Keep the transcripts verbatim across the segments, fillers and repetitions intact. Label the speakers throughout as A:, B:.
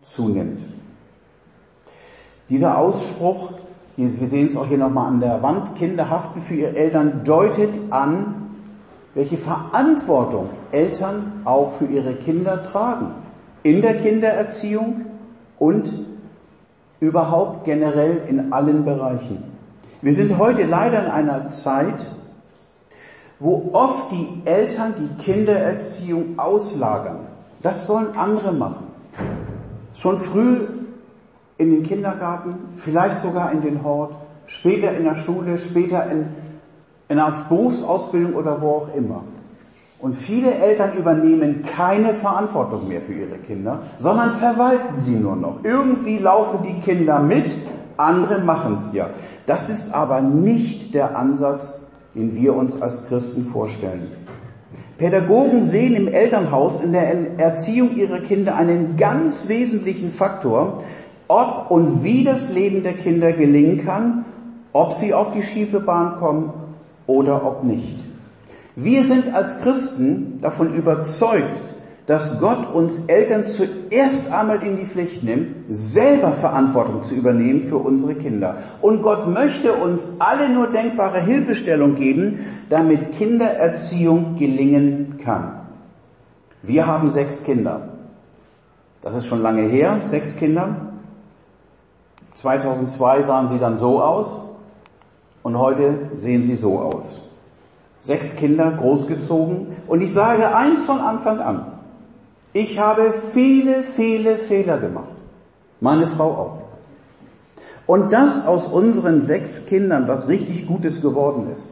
A: zunimmt. Dieser Ausspruch, wir sehen es auch hier nochmal an der Wand, Kinder haften für ihre Eltern, deutet an, welche Verantwortung Eltern auch für ihre Kinder tragen. In der Kindererziehung und überhaupt generell in allen Bereichen. Wir sind heute leider in einer Zeit, wo oft die Eltern die Kindererziehung auslagern. Das sollen andere machen. Schon früh in den Kindergarten, vielleicht sogar in den Hort, später in der Schule, später in, in einer Berufsausbildung oder wo auch immer. Und viele Eltern übernehmen keine Verantwortung mehr für ihre Kinder, sondern verwalten sie nur noch. Irgendwie laufen die Kinder mit, andere machen es ja. Das ist aber nicht der Ansatz, den wir uns als Christen vorstellen. Pädagogen sehen im Elternhaus in der Erziehung ihrer Kinder einen ganz wesentlichen Faktor, ob und wie das Leben der Kinder gelingen kann, ob sie auf die schiefe Bahn kommen oder ob nicht. Wir sind als Christen davon überzeugt, dass Gott uns Eltern zuerst einmal in die Pflicht nimmt, selber Verantwortung zu übernehmen für unsere Kinder. Und Gott möchte uns alle nur denkbare Hilfestellung geben, damit Kindererziehung gelingen kann. Wir haben sechs Kinder. Das ist schon lange her, sechs Kinder. zweitausendzwei sahen sie dann so aus und heute sehen sie so aus. Sechs Kinder großgezogen und ich sage eins von Anfang an. Ich habe viele, viele Fehler gemacht. Meine Frau auch. Und das aus unseren sechs Kindern, was richtig Gutes geworden ist.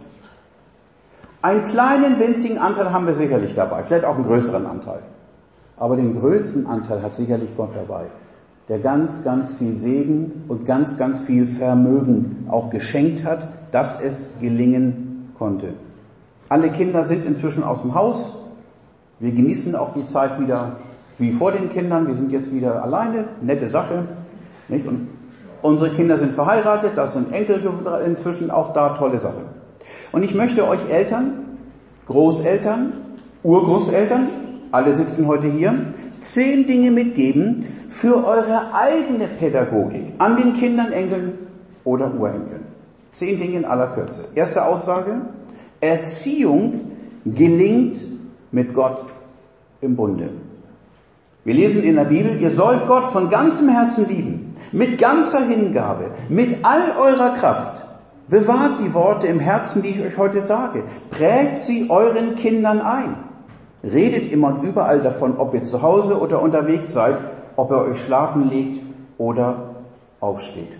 A: Einen kleinen, winzigen Anteil haben wir sicherlich dabei, vielleicht auch einen größeren Anteil. Aber den größten Anteil hat sicherlich Gott dabei, der ganz, ganz viel Segen und ganz, ganz viel Vermögen auch geschenkt hat, dass es gelingen konnte. Alle Kinder sind inzwischen aus dem Haus. Wir genießen auch die Zeit wieder wie vor den Kindern. Wir sind jetzt wieder alleine. Nette Sache. Nicht? Und unsere Kinder sind verheiratet. Das sind Enkel inzwischen auch da. Tolle Sache. Und ich möchte euch Eltern, Großeltern, Urgroßeltern, alle sitzen heute hier, zehn Dinge mitgeben für eure eigene Pädagogik an den Kindern, Enkeln oder Urenkeln. Zehn Dinge in aller Kürze. Erste Aussage. Erziehung gelingt mit Gott im Bunde. Wir lesen in der Bibel, ihr sollt Gott von ganzem Herzen lieben, mit ganzer Hingabe, mit all eurer Kraft. Bewahrt die Worte im Herzen, die ich euch heute sage. Prägt sie euren Kindern ein. Redet immer und überall davon, ob ihr zu Hause oder unterwegs seid, ob ihr euch schlafen legt oder aufsteht.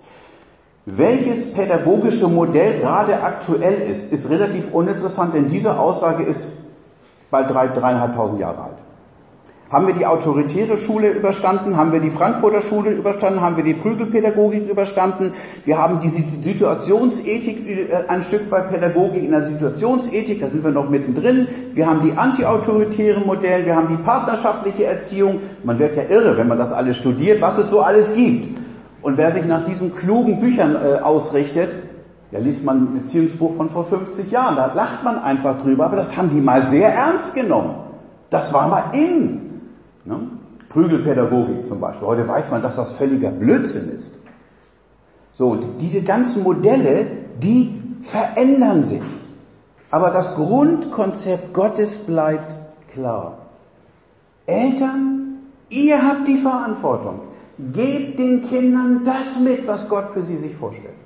A: Welches pädagogische Modell gerade aktuell ist, ist relativ uninteressant, denn diese Aussage ist bald drei, dreieinhalbtausend Jahre alt. Haben wir die autoritäre Schule überstanden? Haben wir die Frankfurter Schule überstanden? Haben wir die Prügelpädagogik überstanden? Wir haben die Situationsethik, ein Stück weit Pädagogik in der Situationsethik, da sind wir noch mittendrin. Wir haben die antiautoritäre Modell, wir haben die partnerschaftliche Erziehung. Man wird ja irre, wenn man das alles studiert, was es so alles gibt. Und wer sich nach diesen klugen Büchern äh, ausrichtet, ja, liest man ein Erziehungsbuch von vor fünfzig Jahren, da lacht man einfach drüber, aber das haben die mal sehr ernst genommen. Das war mal in. Ne? Prügelpädagogik zum Beispiel. Heute weiß man, dass das völliger Blödsinn ist. So, diese ganzen Modelle, die verändern sich. Aber das Grundkonzept Gottes bleibt klar. Eltern, ihr habt die Verantwortung. Gebt den Kindern das mit, was Gott für sie sich vorstellt.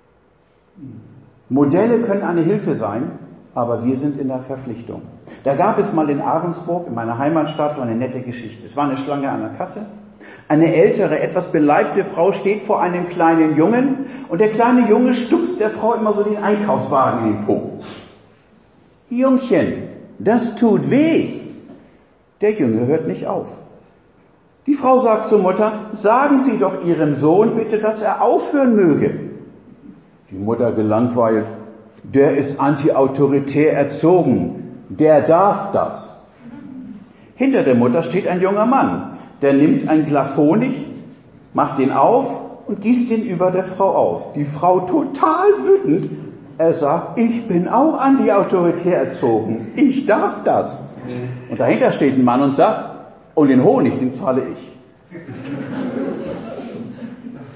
A: Modelle können eine Hilfe sein, aber wir sind in der Verpflichtung. Da gab es mal in Ahrensburg, in meiner Heimatstadt, so eine nette Geschichte. Es war eine Schlange an der Kasse. Eine ältere, etwas beleibte Frau steht vor einem kleinen Jungen und der kleine Junge stupst der Frau immer so den Einkaufswagen in den Po. Jungchen, das tut weh. Der Junge hört nicht auf. Die Frau sagt zur Mutter, sagen Sie doch Ihrem Sohn bitte, dass er aufhören möge. Die Mutter gelangweilt, der ist antiautoritär erzogen, der darf das. Hinter der Mutter steht ein junger Mann, der nimmt ein Glas Honig, macht den auf und gießt den über der Frau auf. Die Frau total wütend, er sagt, ich bin auch antiautoritär erzogen, ich darf das. Und dahinter steht ein Mann und sagt, und den Honig, den zahle ich.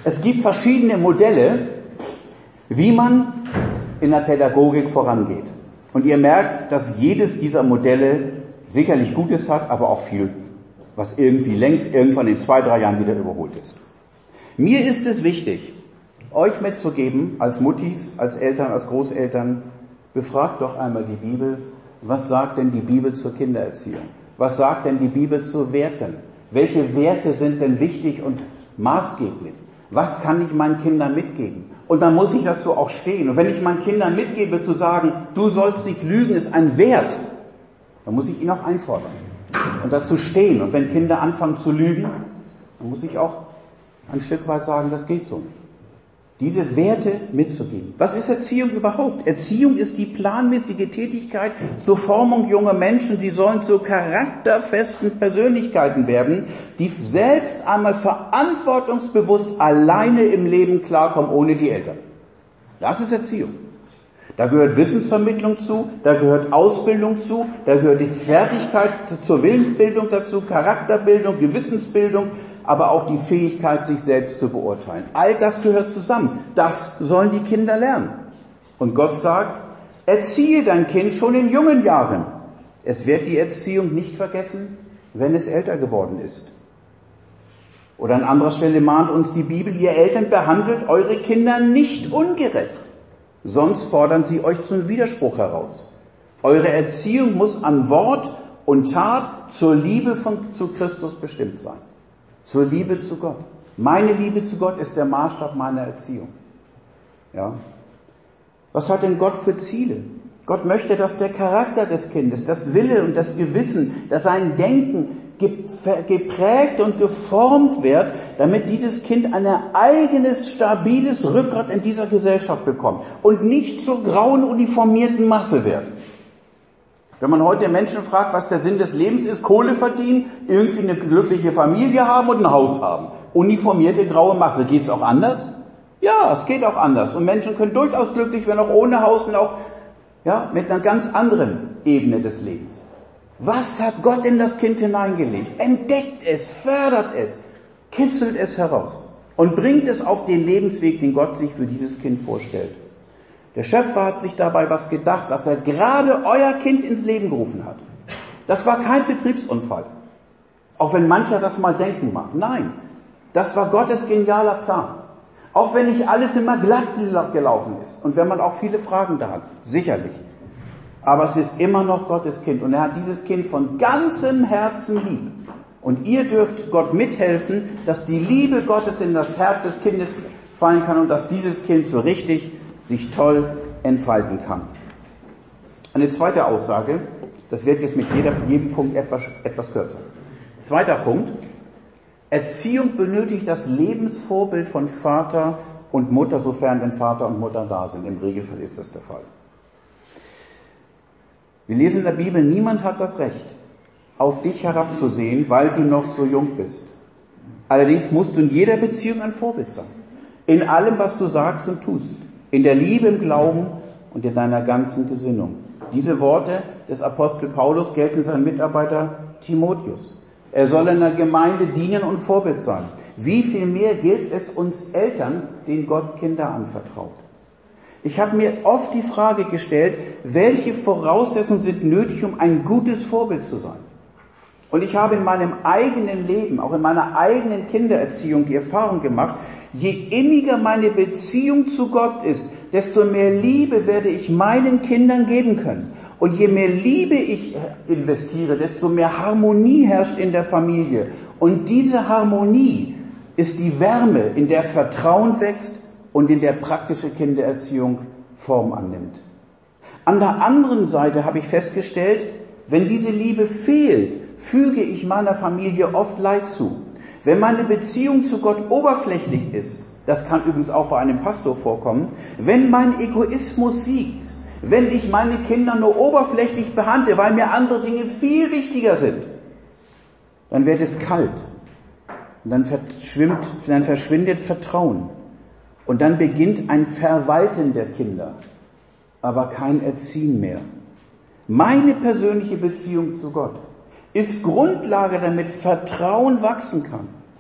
A: Es gibt verschiedene Modelle, wie man in der Pädagogik vorangeht. Und ihr merkt, dass jedes dieser Modelle sicherlich Gutes hat, aber auch viel, was irgendwie längst irgendwann in zwei, drei Jahren wieder überholt ist. Mir ist es wichtig, euch mitzugeben, als Muttis, als Eltern, als Großeltern, befragt doch einmal die Bibel. Was sagt denn die Bibel zur Kindererziehung? Was sagt denn die Bibel zu Werten? Welche Werte sind denn wichtig und maßgeblich? Was kann ich meinen Kindern mitgeben? Und dann muss ich dazu auch stehen. Und wenn ich meinen Kindern mitgebe, zu sagen, du sollst nicht lügen, ist ein Wert, dann muss ich ihn auch einfordern und dazu stehen. Und wenn Kinder anfangen zu lügen, dann muss ich auch ein Stück weit sagen, das geht so nicht. Diese Werte mitzugeben. Was ist Erziehung überhaupt? Erziehung ist die planmäßige Tätigkeit zur Formung junger Menschen. Sie sollen zu charakterfesten Persönlichkeiten werden, die selbst einmal verantwortungsbewusst alleine im Leben klarkommen, ohne die Eltern. Das ist Erziehung. Da gehört Wissensvermittlung zu, da gehört Ausbildung zu, da gehört die Fertigkeit zur Willensbildung dazu, Charakterbildung, Gewissensbildung, aber auch die Fähigkeit, sich selbst zu beurteilen. All das gehört zusammen. Das sollen die Kinder lernen. Und Gott sagt, erziehe dein Kind schon in jungen Jahren. Es wird die Erziehung nicht vergessen, wenn es älter geworden ist. Oder an anderer Stelle mahnt uns die Bibel, ihr Eltern behandelt eure Kinder nicht ungerecht. Sonst fordern sie euch zum Widerspruch heraus. Eure Erziehung muss an Wort und Tat zur Liebe von, zu Christus bestimmt sein. Zur Liebe zu Gott. Meine Liebe zu Gott ist der Maßstab meiner Erziehung. Ja. Was hat denn Gott für Ziele? Gott möchte, dass der Charakter des Kindes, das Wille und das Gewissen, dass sein Denken geprägt und geformt wird, damit dieses Kind ein eigenes, stabiles Rückgrat in dieser Gesellschaft bekommt und nicht zur grauen, uniformierten Masse wird. Wenn man heute Menschen fragt, was der Sinn des Lebens ist, Kohle verdienen, irgendwie eine glückliche Familie haben und ein Haus haben. Uniformierte graue Masse. Geht's auch anders? Ja, es geht auch anders. Und Menschen können durchaus glücklich werden, auch ohne Haus und auch ja, mit einer ganz anderen Ebene des Lebens. Was hat Gott in das Kind hineingelegt? Entdeckt es, fördert es, kitzelt es heraus und bringt es auf den Lebensweg, den Gott sich für dieses Kind vorstellt. Der Schöpfer hat sich dabei was gedacht, dass er gerade euer Kind ins Leben gerufen hat. Das war kein Betriebsunfall. Auch wenn mancher das mal denken mag. Nein, das war Gottes genialer Plan. Auch wenn nicht alles immer glatt gelaufen ist und wenn man auch viele Fragen da hat. Sicherlich. Aber es ist immer noch Gottes Kind und er hat dieses Kind von ganzem Herzen lieb. Und ihr dürft Gott mithelfen, dass die Liebe Gottes in das Herz des Kindes fallen kann und dass dieses Kind so richtig sich toll entfalten kann. Eine zweite Aussage, das wird jetzt mit jeder, jedem Punkt etwas, etwas kürzer. Zweiter Punkt, Erziehung benötigt das Lebensvorbild von Vater und Mutter, sofern denn Vater und Mutter da sind. Im Regelfall ist das der Fall. Wir lesen in der Bibel, niemand hat das Recht, auf dich herabzusehen, weil du noch so jung bist. Allerdings musst du in jeder Beziehung ein Vorbild sein. In allem, was du sagst und tust. In der Liebe, im Glauben und in deiner ganzen Gesinnung. Diese Worte des Apostel Paulus gelten seinem Mitarbeiter Timotheus. Er soll in der Gemeinde dienen und Vorbild sein. Wie viel mehr gilt es uns Eltern, denen Gott Kinder anvertraut? Ich habe mir oft die Frage gestellt, welche Voraussetzungen sind nötig, um ein gutes Vorbild zu sein? Und ich habe in meinem eigenen Leben, auch in meiner eigenen Kindererziehung die Erfahrung gemacht, je inniger meine Beziehung zu Gott ist, desto mehr Liebe werde ich meinen Kindern geben können. Und je mehr Liebe ich investiere, desto mehr Harmonie herrscht in der Familie. Und diese Harmonie ist die Wärme, in der Vertrauen wächst und in der praktische Kindererziehung Form annimmt. An der anderen Seite habe ich festgestellt, wenn diese Liebe fehlt, füge ich meiner Familie oft Leid zu. Wenn meine Beziehung zu Gott oberflächlich ist, das kann übrigens auch bei einem Pastor vorkommen, wenn mein Egoismus siegt, wenn ich meine Kinder nur oberflächlich behandle, weil mir andere Dinge viel wichtiger sind, dann wird es kalt. Und dann verschwimmt, dann verschwindet Vertrauen. Und dann beginnt ein Verwalten der Kinder, aber kein Erziehen mehr. Meine persönliche Beziehung zu Gott ist Grundlage, damit Vertrauen wachsen kann.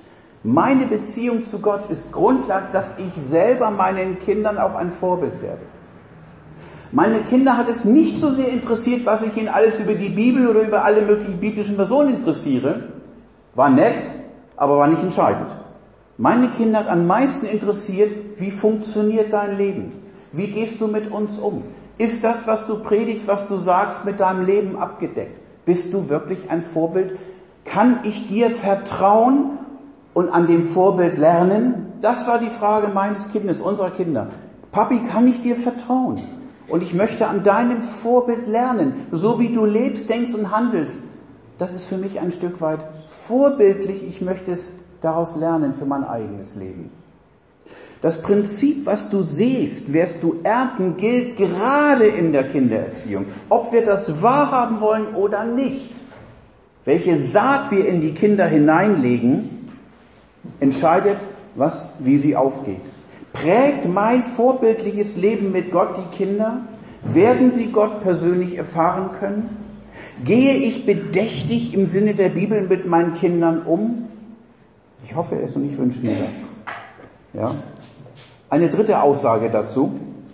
A: Meine Beziehung zu Gott ist Grundlage, dass ich selber meinen Kindern auch ein Vorbild werde. Meine Kinder hat es nicht so sehr interessiert, was ich ihnen alles über die Bibel oder über alle möglichen biblischen Personen interessiere. War nett, aber war nicht entscheidend. Meine Kinder hat am meisten interessiert, wie funktioniert dein Leben? Wie gehst du mit uns um? Ist das, was du predigst, was du sagst, mit deinem Leben abgedeckt? Bist du wirklich ein Vorbild? Kann ich dir vertrauen und an dem Vorbild lernen? Das war die Frage meines Kindes, unserer Kinder. Papi, kann ich dir vertrauen? Und ich möchte an deinem Vorbild lernen, so wie du lebst, denkst und handelst. Das ist für mich ein Stück weit vorbildlich. Ich möchte es daraus lernen für mein eigenes Leben. Das Prinzip, was du siehst, wirst du ernten, gilt gerade in der Kindererziehung. Ob wir das wahrhaben wollen oder nicht. Welche Saat wir in die Kinder hineinlegen, entscheidet, was, wie sie aufgeht. Prägt mein vorbildliches Leben mit Gott die Kinder? Werden sie Gott persönlich erfahren können? Gehe ich bedächtig im Sinne der Bibel mit meinen Kindern um? Ich hoffe es und ich wünsche mir das. Ja. Eine dritte Aussage dazu.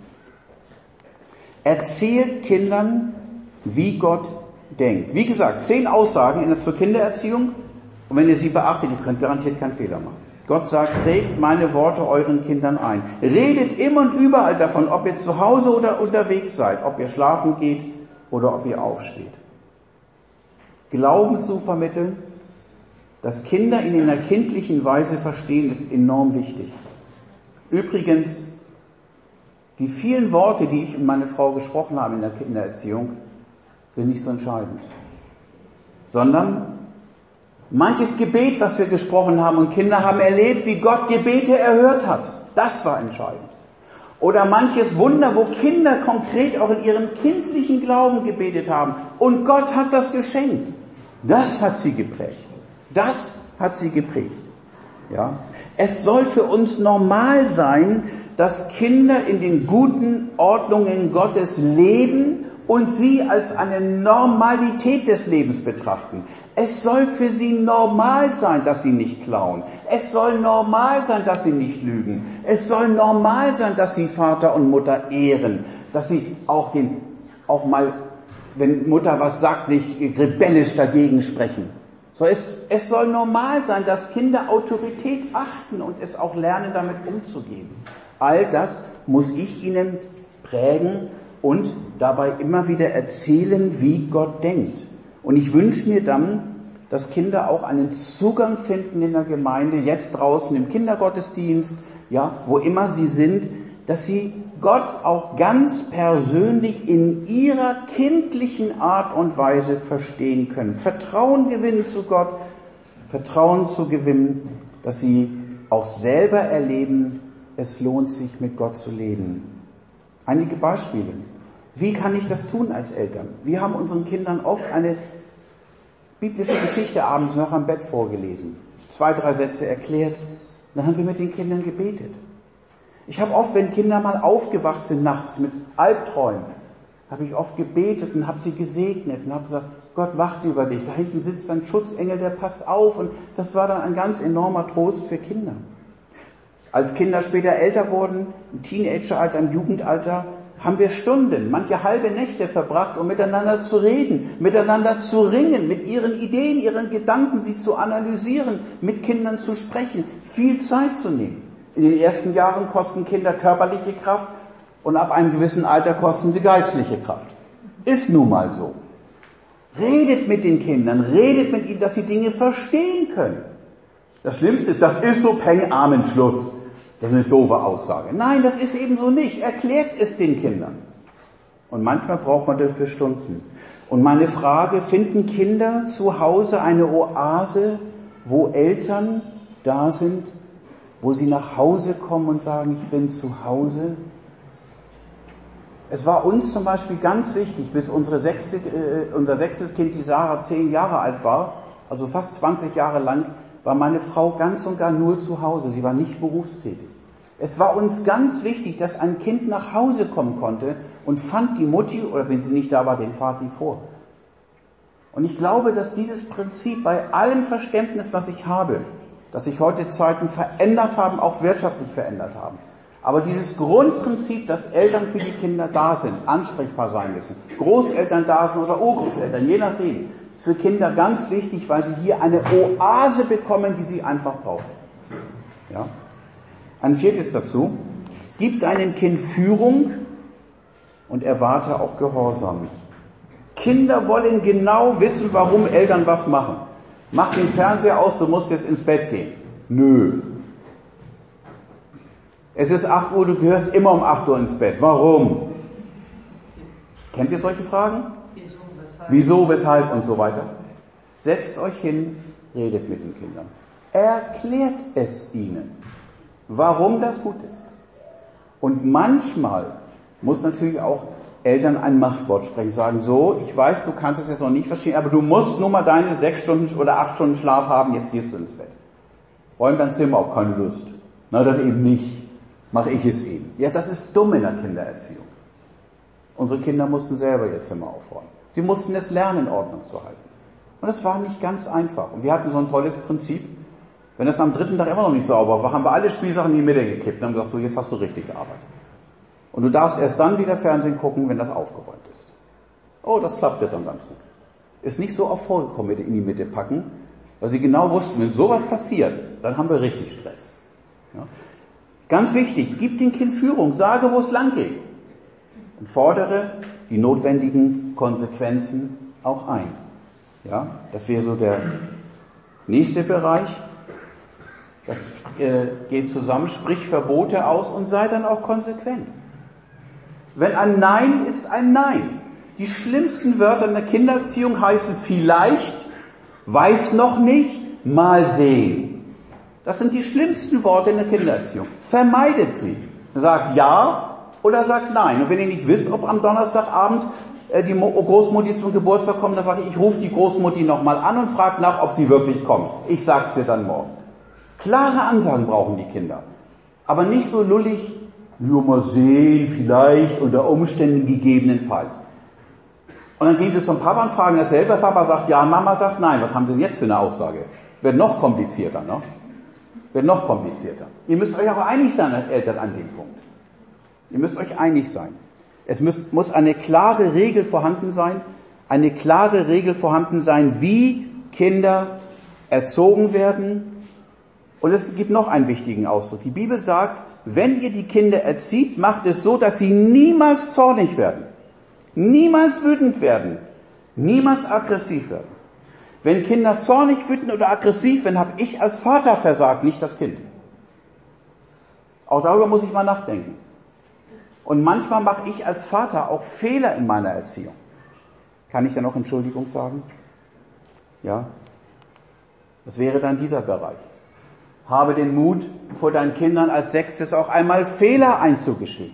A: Erzählt Kindern, wie Gott denkt. Wie gesagt, zehn Aussagen in der, zur Kindererziehung. Und wenn ihr sie beachtet, ihr könnt garantiert keinen Fehler machen. Gott sagt, prägt meine Worte euren Kindern ein. Redet immer und überall davon, ob ihr zu Hause oder unterwegs seid, ob ihr schlafen geht oder ob ihr aufsteht. Glauben zu vermitteln, dass Kinder in einer kindlichen Weise verstehen, ist enorm wichtig. Übrigens, die vielen Worte, die ich und meine Frau gesprochen haben in der Kindererziehung, sind nicht so entscheidend, sondern manches Gebet, was wir gesprochen haben, und Kinder haben erlebt, wie Gott Gebete erhört hat. Das war entscheidend. Oder manches Wunder, wo Kinder konkret auch in ihrem kindlichen Glauben gebetet haben. Und Gott hat das geschenkt. Das hat sie geprägt. Das hat sie geprägt. Ja. Es soll für uns normal sein, dass Kinder in den guten Ordnungen Gottes leben und sie als eine Normalität des Lebens betrachten. Es soll für sie normal sein, dass sie nicht klauen. Es soll normal sein, dass sie nicht lügen. Es soll normal sein, dass sie Vater und Mutter ehren. Dass sie auch den, auch mal, wenn Mutter was sagt, nicht rebellisch dagegen sprechen. So, es, es soll normal sein, dass Kinder Autorität achten und es auch lernen, damit umzugehen. All das muss ich ihnen prägen und dabei immer wieder erzählen, wie Gott denkt. Und ich wünsche mir dann, dass Kinder auch einen Zugang finden in der Gemeinde, jetzt draußen im Kindergottesdienst, ja, wo immer sie sind, dass sie Gott auch ganz persönlich in ihrer kindlichen Art und Weise verstehen können. Vertrauen gewinnen zu Gott, Vertrauen zu gewinnen, dass sie auch selber erleben, es lohnt sich, mit Gott zu leben. Einige Beispiele. Wie kann ich das tun als Eltern? Wir haben unseren Kindern oft eine biblische Geschichte abends noch am Bett vorgelesen. Zwei, drei Sätze erklärt. Dann haben wir mit den Kindern gebetet. Ich habe oft, wenn Kinder mal aufgewacht sind nachts mit Albträumen, habe ich oft gebetet und habe sie gesegnet und habe gesagt, Gott wacht über dich. Da hinten sitzt ein Schutzengel, der passt auf. Und das war dann ein ganz enormer Trost für Kinder. Als Kinder später älter wurden, im Teenageralter, im Jugendalter, haben wir Stunden, manche halbe Nächte verbracht, um miteinander zu reden, miteinander zu ringen, mit ihren Ideen, ihren Gedanken, sie zu analysieren, mit Kindern zu sprechen, viel Zeit zu nehmen. In den ersten Jahren kosten Kinder körperliche Kraft und ab einem gewissen Alter kosten sie geistliche Kraft. Ist nun mal so. Redet mit den Kindern, redet mit ihnen, dass sie Dinge verstehen können. Das Schlimmste ist, das ist so, Peng, Amen, Schluss. Das ist eine doofe Aussage. Nein, das ist eben so nicht. Erklärt es den Kindern. Und manchmal braucht man dafür Stunden. Und meine Frage, finden Kinder zu Hause eine Oase, wo Eltern da sind, wo sie nach Hause kommen und sagen, ich bin zu Hause? Es war uns zum Beispiel ganz wichtig, bis unsere sechste, äh, unser sechstes Kind, die Sarah, zehn Jahre alt war, also fast zwanzig Jahre lang, war meine Frau ganz und gar nur zu Hause. Sie war nicht berufstätig. Es war uns ganz wichtig, dass ein Kind nach Hause kommen konnte und fand die Mutti, oder wenn sie nicht da war, den Vati vor. Und ich glaube, dass dieses Prinzip bei allem Verständnis, was ich habe, dass sich heute Zeiten verändert haben, auch wirtschaftlich verändert haben. Aber dieses Grundprinzip, dass Eltern für die Kinder da sind, ansprechbar sein müssen, Großeltern da sind oder Urgroßeltern, je nachdem, ist für Kinder ganz wichtig, weil sie hier eine Oase bekommen, die sie einfach brauchen. Ja? Ein viertes dazu: Gib deinem Kind Führung und erwarte auch Gehorsam. Kinder wollen genau wissen, warum Eltern was machen. Mach den Fernseher aus, du musst jetzt ins Bett gehen. Nö. Es ist acht Uhr, du gehörst immer um acht Uhr ins Bett. Warum? Kennt ihr solche Fragen? Wieso, weshalb? Wieso, weshalb und so weiter? Setzt euch hin, redet mit den Kindern. Erklärt es ihnen, warum das gut ist. Und manchmal muss natürlich auch Eltern ein Machtwort sprechen, sagen so, ich weiß, du kannst es jetzt noch nicht verstehen, aber du musst nur mal deine sechs Stunden oder acht Stunden Schlaf haben, jetzt gehst du ins Bett. Räum dein Zimmer auf, keine Lust. Na, dann eben nicht. Mache ich es eben. Ja, das ist dumm in der Kindererziehung. Unsere Kinder mussten selber ihr Zimmer aufräumen. Sie mussten es lernen, Ordnung zu halten. Und das war nicht ganz einfach. Und wir hatten so ein tolles Prinzip. Wenn das am dritten Tag immer noch nicht sauber war, haben wir alle Spielsachen in die Mitte gekippt und haben gesagt, so, jetzt hast du richtig gearbeitet. Und du darfst erst dann wieder Fernsehen gucken, wenn das aufgeräumt ist. Oh, das klappte dann ganz gut. Ist nicht so oft vorgekommen, in die Mitte packen, weil sie genau wussten, wenn sowas passiert, dann haben wir richtig Stress. Ja? Ganz wichtig, gib dem Kind Führung, sage, wo es lang geht. Und fordere die notwendigen Konsequenzen auch ein. Ja, das wäre so der nächste Bereich. Das äh, geht zusammen, sprich Verbote aus und sei dann auch konsequent. Wenn ein Nein ist ein Nein. Die schlimmsten Wörter in der Kindererziehung heißen vielleicht, weiß noch nicht, mal sehen. Das sind die schlimmsten Worte in der Kindererziehung. Vermeidet sie. Sagt ja oder sagt nein. Und wenn ihr nicht wisst, ob am Donnerstagabend äh, die Mo- Großmutti zum Geburtstag kommt, dann sage ich, ich rufe die Großmutti nochmal an und frage nach, ob sie wirklich kommt. Ich sag's dir dann morgen. Klare Ansagen brauchen die Kinder. Aber nicht so lullig, nur mal sehen, vielleicht, unter Umständen gegebenenfalls. Und dann gehen sie zum Papa und fragen dasselbe. Papa sagt ja, Mama sagt nein. Was haben sie denn jetzt für eine Aussage? Wird noch komplizierter, ne? Wird noch komplizierter. Ihr müsst euch auch einig sein als Eltern an dem Punkt. Ihr müsst euch einig sein. Es muss, muss eine klare Regel vorhanden sein, eine klare Regel vorhanden sein, wie Kinder erzogen werden. Und es gibt noch einen wichtigen Ausdruck. Die Bibel sagt, wenn ihr die Kinder erzieht, macht es so, dass sie niemals zornig werden, niemals wütend werden, niemals aggressiv werden. Wenn Kinder zornig, wütend oder aggressiv werden, habe ich als Vater versagt, nicht das Kind. Auch darüber muss ich mal nachdenken. Und manchmal mache ich als Vater auch Fehler in meiner Erziehung. Kann ich da noch Entschuldigung sagen? Ja? Das wäre dann dieser Bereich. Habe den Mut, vor deinen Kindern als Sechstes auch einmal Fehler einzugestehen.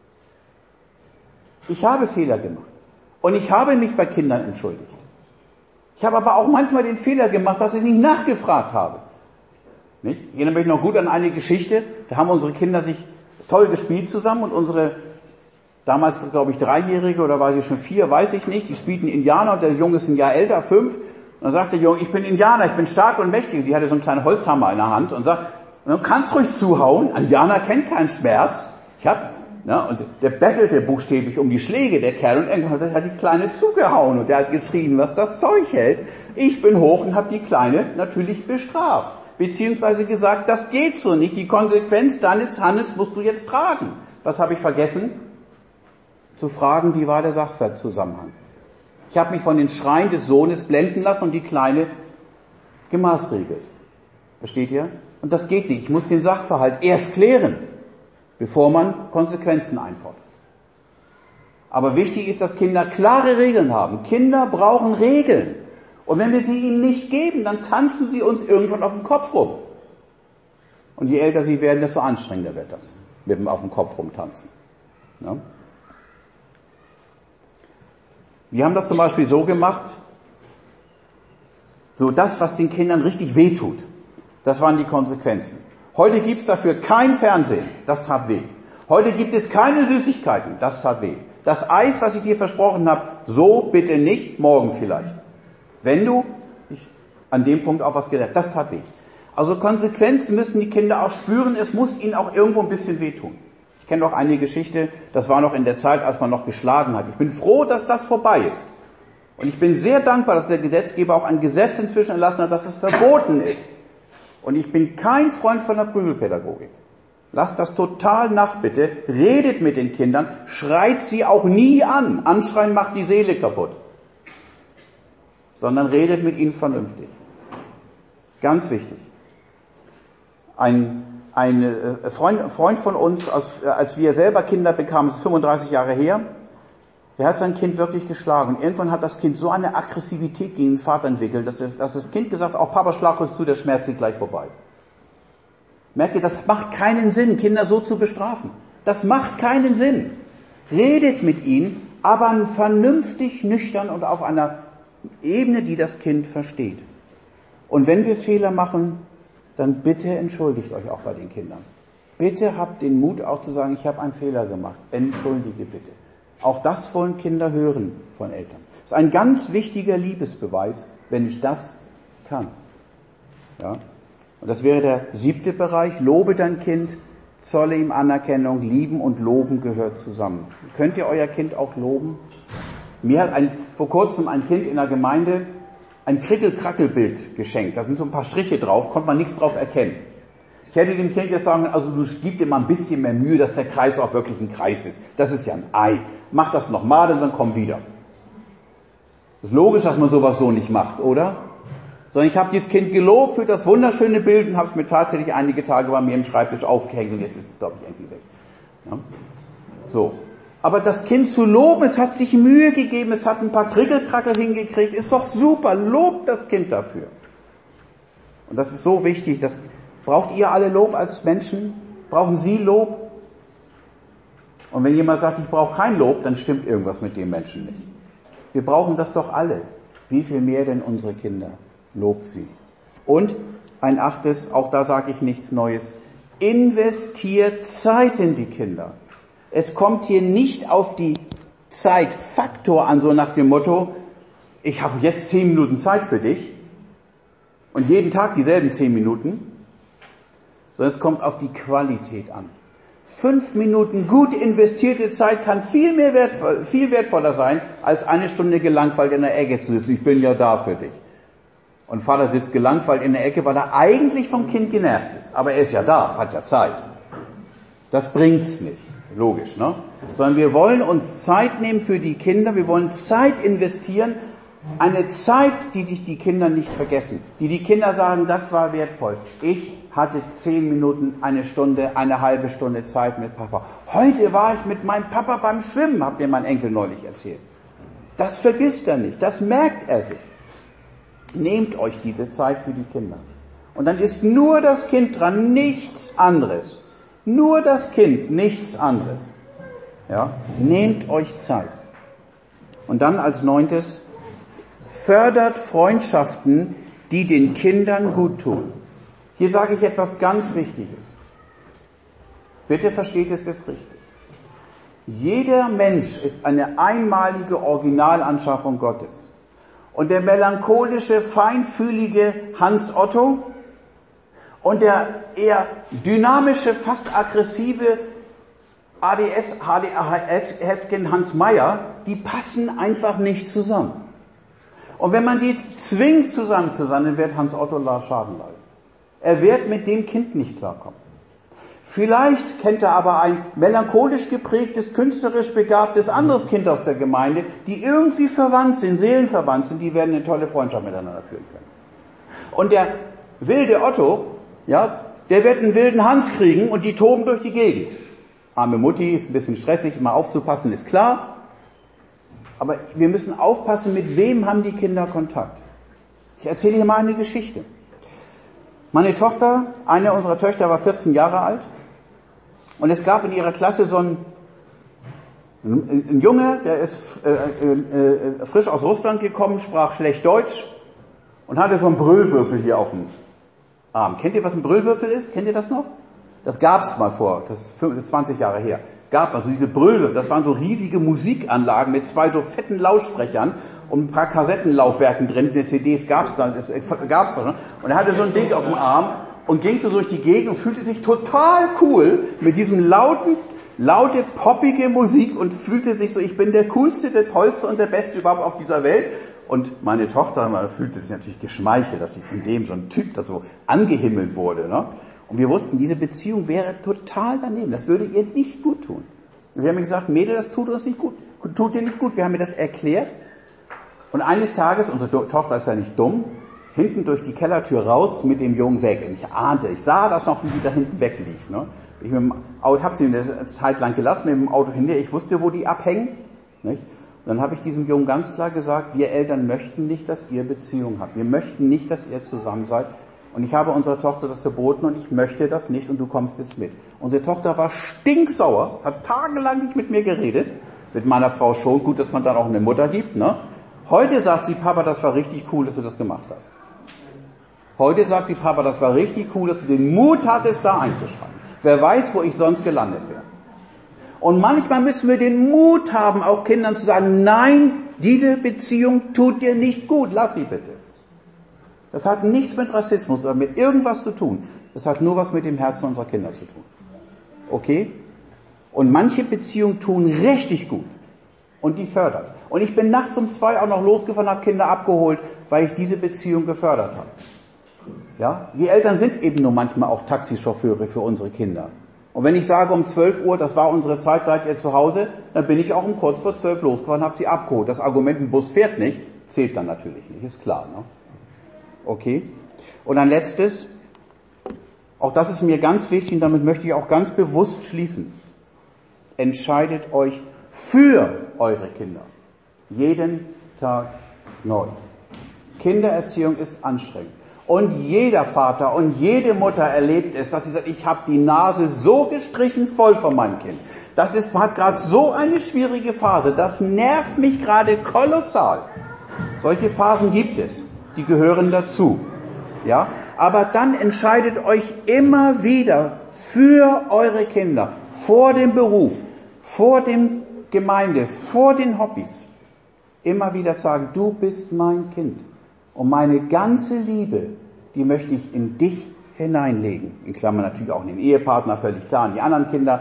A: Ich habe Fehler gemacht. Und ich habe mich bei Kindern entschuldigt. Ich habe aber auch manchmal den Fehler gemacht, dass ich nicht nachgefragt habe. Nicht? Ich erinnere mich noch gut an eine Geschichte, da haben unsere Kinder sich toll gespielt zusammen und unsere, damals glaube ich Dreijährige oder war sie schon vier, weiß ich nicht, die spielten Indianer und der Junge ist ein Jahr älter, fünf. Und dann sagt der Junge, ich bin Indianer, ich bin stark und mächtig. Und die hatte so einen kleinen Holzhammer in der Hand und sagt, du kannst ruhig zuhauen, Indianer kennt keinen Schmerz. Ich hab, na, und der bettelte buchstäblich um die Schläge, der Kerl, und irgendwann hat die Kleine zugehauen und der hat geschrien, was das Zeug hält. Ich bin hoch und habe die Kleine natürlich bestraft. Beziehungsweise gesagt, das geht so nicht, die Konsequenz deines Handelns musst du jetzt tragen. Was habe ich vergessen? Zu fragen, wie war der Sachverzusammenhang? Ich habe mich von den Schreien des Sohnes blenden lassen und die Kleine gemaßregelt. Versteht ihr? Und das geht nicht. Ich muss den Sachverhalt erst klären, bevor man Konsequenzen einfordert. Aber wichtig ist, dass Kinder klare Regeln haben. Kinder brauchen Regeln. Und wenn wir sie ihnen nicht geben, dann tanzen sie uns irgendwann auf dem Kopf rum. Und je älter sie werden, desto anstrengender wird das, mit dem auf dem Kopf rumtanzen. Ja? Wir haben das zum Beispiel so gemacht, so das, was den Kindern richtig wehtut, das waren die Konsequenzen. Heute gibt's dafür kein Fernsehen, das tat weh. Heute gibt es keine Süßigkeiten, das tat weh. Das Eis, was ich dir versprochen habe, so bitte nicht, morgen vielleicht. Wenn du ich, an dem Punkt auf was gelernt, das tat weh. Also Konsequenzen müssen die Kinder auch spüren, es muss ihnen auch irgendwo ein bisschen wehtun. Ich kenne noch eine Geschichte, das war noch in der Zeit, als man noch geschlagen hat. Ich bin froh, dass das vorbei ist. Und ich bin sehr dankbar, dass der Gesetzgeber auch ein Gesetz inzwischen erlassen hat, dass es verboten ist. Und ich bin kein Freund von der Prügelpädagogik. Lasst das total nach, bitte. Redet mit den Kindern, schreit sie auch nie an. Anschreien macht die Seele kaputt. Sondern redet mit ihnen vernünftig. Ganz wichtig. Ein, ein äh, Freund, Freund von uns, als, als wir selber Kinder bekamen, das ist fünfunddreißig Jahre her, der hat sein Kind wirklich geschlagen. Und irgendwann hat das Kind so eine Aggressivität gegen den Vater entwickelt, dass, dass das Kind gesagt hat, auch Papa, schlag uns zu, der Schmerz geht gleich vorbei. Merkt ihr, das macht keinen Sinn, Kinder so zu bestrafen. Das macht keinen Sinn. Redet mit ihnen, aber vernünftig, nüchtern und auf einer Ebene, die das Kind versteht. Und wenn wir Fehler machen, dann bitte entschuldigt euch auch bei den Kindern. Bitte habt den Mut auch zu sagen, ich habe einen Fehler gemacht. Entschuldige bitte. Auch das wollen Kinder hören von Eltern. Das ist ein ganz wichtiger Liebesbeweis, wenn ich das kann. Ja? Und das wäre der siebte Bereich. Lobe dein Kind, zolle ihm Anerkennung. Lieben und loben gehört zusammen. Könnt ihr euer Kind auch loben? Mir hat ein, vor kurzem ein Kind in der Gemeinde ein Krickel-Krackel-Bild geschenkt. Da sind so ein paar Striche drauf, konnte man nichts drauf erkennen. Ich hätte dem Kind jetzt sagen, also du gib dir mal ein bisschen mehr Mühe, dass der Kreis auch wirklich ein Kreis ist. Das ist ja ein Ei. Mach das nochmal und dann komm wieder. Ist logisch, dass man sowas so nicht macht, oder? Sondern ich habe dieses Kind gelobt für das wunderschöne Bild und habe es mir tatsächlich einige Tage bei mir im Schreibtisch aufgehängt und jetzt ist es, glaube ich, endlich weg. Ja? So. Aber das Kind zu loben, es hat sich Mühe gegeben, es hat ein paar Krickelkrackel hingekriegt, ist doch super, lobt das Kind dafür. Und das ist so wichtig, das braucht ihr alle Lob als Menschen? Brauchen Sie Lob? Und wenn jemand sagt, ich brauche kein Lob, dann stimmt irgendwas mit dem Menschen nicht. Wir brauchen das doch alle. Wie viel mehr denn unsere Kinder? Lobt sie. Und ein achtes, auch da sage ich nichts Neues, investiert Zeit in die Kinder. Es kommt hier nicht auf die Zeitfaktor an, so nach dem Motto, ich habe jetzt zehn Minuten Zeit für dich und jeden Tag dieselben zehn Minuten, sondern es kommt auf die Qualität an. Fünf Minuten gut investierte Zeit kann viel mehr wertvoll, viel wertvoller sein, als eine Stunde gelangweilt in der Ecke zu sitzen. Ich bin ja da für dich. Und Vater sitzt gelangweilt in der Ecke, weil er eigentlich vom Kind genervt ist. Aber er ist ja da, hat ja Zeit. Das bringt's nicht. Logisch, ne? Sondern wir wollen uns Zeit nehmen für die Kinder, wir wollen Zeit investieren, eine Zeit, die dich die Kinder nicht vergessen, die die Kinder sagen, das war wertvoll. Ich hatte zehn Minuten, eine Stunde, eine halbe Stunde Zeit mit Papa. Heute war ich mit meinem Papa beim Schwimmen, hat mir mein Enkel neulich erzählt. Das vergisst er nicht, das merkt er sich. Nehmt euch diese Zeit für die Kinder. Und dann ist nur das Kind dran, nichts anderes. Nur das Kind, nichts anderes. Ja, nehmt euch Zeit. Und dann als neuntes, fördert Freundschaften, die den Kindern gut tun. Hier sage ich etwas ganz Wichtiges. Bitte versteht es jetzt richtig. Jeder Mensch ist eine einmalige Originalanschaffung Gottes. Und der melancholische, feinfühlige Hans Otto und der eher dynamische, fast aggressive A D S, H D S-Häftchen Hans Meyer, die passen einfach nicht zusammen. Und wenn man die zwingt zusammen zu sein, dann wird Hans Otto Schaden leiden. Er wird mit dem Kind nicht klarkommen. Vielleicht kennt er aber ein melancholisch geprägtes, künstlerisch begabtes anderes Kind aus der Gemeinde, die irgendwie verwandt sind, seelenverwandt sind, die werden eine tolle Freundschaft miteinander führen können. Und der wilde Otto, ja, der wird einen wilden Hans kriegen und die toben durch die Gegend. Arme Mutti, ist ein bisschen stressig, immer aufzupassen, ist klar. Aber wir müssen aufpassen, mit wem haben die Kinder Kontakt. Ich erzähle hier mal eine Geschichte. Meine Tochter, eine unserer Töchter war vierzehn Jahre alt und es gab in ihrer Klasse so einen, einen Junge, der ist äh, äh, frisch aus Russland gekommen, sprach schlecht Deutsch und hatte so einen Brüllwürfel hier auf dem Arm. Kennt ihr, was ein Brüllwürfel ist? Kennt ihr das noch? Das gab's mal vor, das ist zwanzig Jahre her. Gab also diese Brüllwürfel, das waren so riesige Musikanlagen mit zwei so fetten Lautsprechern und ein paar Kassettenlaufwerken drin, die C Ds gab's dann, das gab's doch, ne? Und er hatte so ein Ding auf dem Arm und ging so durch die Gegend und fühlte sich total cool mit diesem lauten, laute, poppige Musik und fühlte sich so, ich bin der Coolste, der Tollste und der Beste überhaupt auf dieser Welt. Und meine Tochter fühlte sich natürlich geschmeichelt, dass sie von dem so ein Typ da so angehimmelt wurde. Ne? Und wir wussten, diese Beziehung wäre total daneben. Das würde ihr nicht gut tun. Und wir haben gesagt, Mädel, das tut uns nicht gut. Tut dir nicht gut. Wir haben ihr das erklärt. Und eines Tages, unsere Tochter ist ja nicht dumm, hinten durch die Kellertür raus mit dem Jungen weg. Und ich ahnte, ich sah das noch, wie die da hinten weglief. Ne? Ich mit dem Auto, habe sie eine Zeit lang gelassen, mit dem Auto hinterher. Ich wusste, wo die abhängen. Nicht? Und dann habe ich diesem Jungen ganz klar gesagt, wir Eltern möchten nicht, dass ihr Beziehung habt. Wir möchten nicht, dass ihr zusammen seid. Und ich habe unserer Tochter das verboten und ich möchte das nicht und du kommst jetzt mit. Unsere Tochter war stinksauer, hat tagelang nicht mit mir geredet. Mit meiner Frau schon. Gut, dass man dann auch eine Mutter gibt, ne? Heute sagt sie, Papa, das war richtig cool, dass du das gemacht hast. Heute sagt die Papa, das war richtig cool, dass du den Mut hattest, da einzuschreiben. Wer weiß, wo ich sonst gelandet wäre. Und manchmal müssen wir den Mut haben, auch Kindern zu sagen, nein, diese Beziehung tut dir nicht gut, lass sie bitte. Das hat nichts mit Rassismus oder mit irgendwas zu tun. Das hat nur was mit dem Herzen unserer Kinder zu tun. Okay? Und manche Beziehungen tun richtig gut. Und die fördert. Und ich bin nachts um zwei auch noch losgefahren, habe Kinder abgeholt, weil ich diese Beziehung gefördert habe. Ja? Wir Eltern sind eben nur manchmal auch Taxichauffeure für unsere Kinder. Und wenn ich sage um zwölf Uhr, das war unsere Zeit, seid ihr zu Hause, dann bin ich auch um kurz vor zwölf losgefahren, habe sie abgeholt. Das Argument, ein Bus fährt nicht, zählt dann natürlich nicht, ist klar. Ne? Okay? Und ein letztes, auch das ist mir ganz wichtig und damit möchte ich auch ganz bewusst schließen. Entscheidet euch für eure Kinder. Jeden Tag neu. Kindererziehung ist anstrengend. Und jeder Vater und jede Mutter erlebt es, dass sie sagt, ich habe die Nase so gestrichen voll von meinem Kind. Das ist, hat gerade so eine schwierige Phase. Das nervt mich gerade kolossal. Solche Phasen gibt es. Die gehören dazu. Ja? Aber dann entscheidet euch immer wieder für eure Kinder, vor dem Beruf, vor dem Gemeinde, vor den Hobbys. Immer wieder sagen, du bist mein Kind. Und meine ganze Liebe, die möchte ich in dich hineinlegen. In Klammern natürlich auch in den Ehepartner, völlig klar, in die anderen Kinder.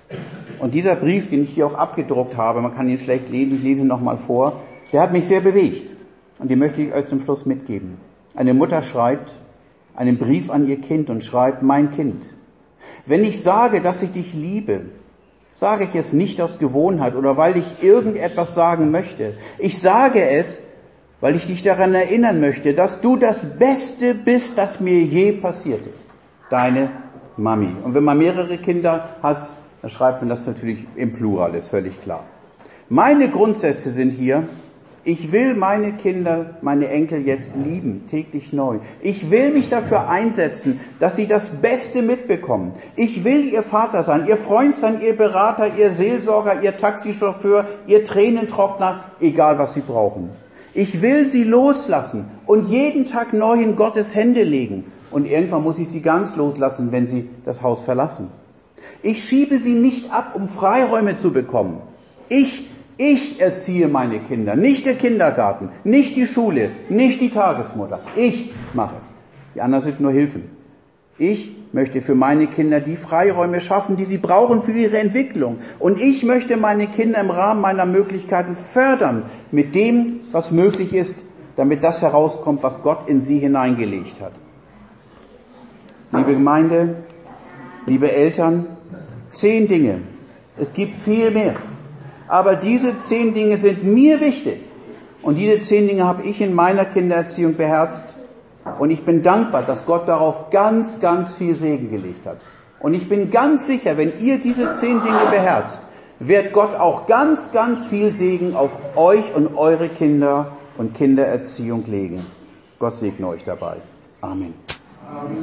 A: Und dieser Brief, den ich hier auch abgedruckt habe, man kann ihn schlecht lesen, ich lese ihn nochmal vor, der hat mich sehr bewegt. Und den möchte ich euch zum Schluss mitgeben. Eine Mutter schreibt einen Brief an ihr Kind und schreibt, mein Kind, wenn ich sage, dass ich dich liebe, sage ich es nicht aus Gewohnheit oder weil ich irgendetwas sagen möchte. Ich sage es, weil ich dich daran erinnern möchte, dass du das Beste bist, das mir je passiert ist. Deine Mami. Und wenn man mehrere Kinder hat, dann schreibt man das natürlich im Plural, ist völlig klar. Meine Grundsätze sind hier, ich will meine Kinder, meine Enkel jetzt lieben, täglich neu. Ich will mich dafür einsetzen, dass sie das Beste mitbekommen. Ich will ihr Vater sein, ihr Freund sein, ihr Berater, ihr Seelsorger, ihr Taxichauffeur, ihr Tränentrockner, egal was sie brauchen. Ich will sie loslassen und jeden Tag neu in Gottes Hände legen. Und irgendwann muss ich sie ganz loslassen, wenn sie das Haus verlassen. Ich schiebe sie nicht ab, um Freiräume zu bekommen. Ich Ich erziehe meine Kinder, nicht der Kindergarten, nicht die Schule, nicht die Tagesmutter. Ich mache es. Die anderen sind nur Hilfen. Ich möchte für meine Kinder die Freiräume schaffen, die sie brauchen für ihre Entwicklung. Und ich möchte meine Kinder im Rahmen meiner Möglichkeiten fördern mit dem, was möglich ist, damit das herauskommt, was Gott in sie hineingelegt hat. Liebe Gemeinde, liebe Eltern, zehn Dinge. Es gibt viel mehr. Aber diese zehn Dinge sind mir wichtig. Und diese zehn Dinge habe ich in meiner Kindererziehung beherzt. Und ich bin dankbar, dass Gott darauf ganz, ganz viel Segen gelegt hat. Und ich bin ganz sicher, wenn ihr diese zehn Dinge beherzt, wird Gott auch ganz, ganz viel Segen auf euch und eure Kinder und Kindererziehung legen. Gott segne euch dabei. Amen. Amen.